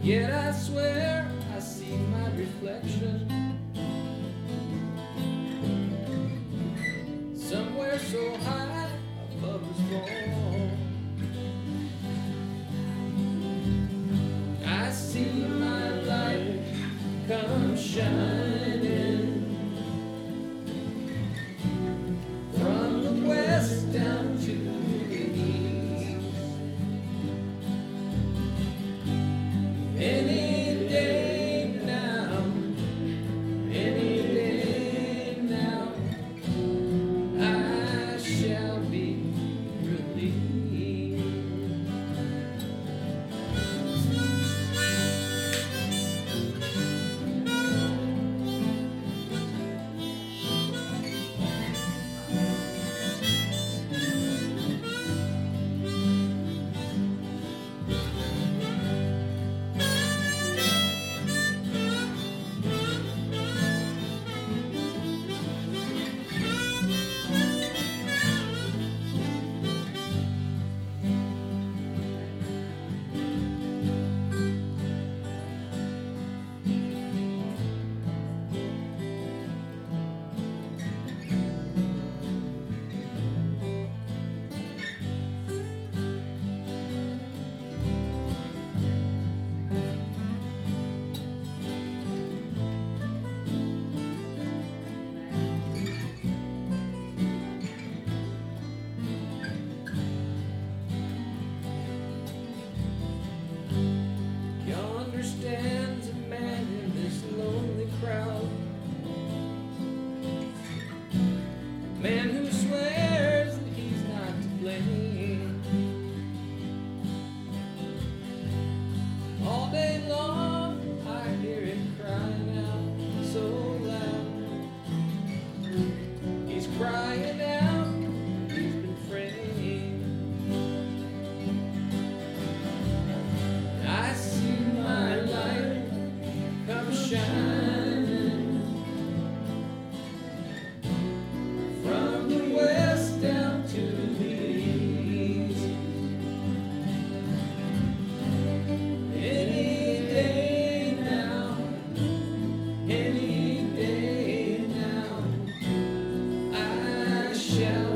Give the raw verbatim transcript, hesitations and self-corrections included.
Yet I swear I see my reflection somewhere so high above this wall. I see my light come shining from the west down to the east. Any day now, any day now, I shall be relieved. Stands a man in this lonely crowd, a man who swears that he's not to blame. All day long I hear him crying out so loud. He's crying out, he's been framed. I see my light come shining from the west down to the east. Any day now, any day now, I shall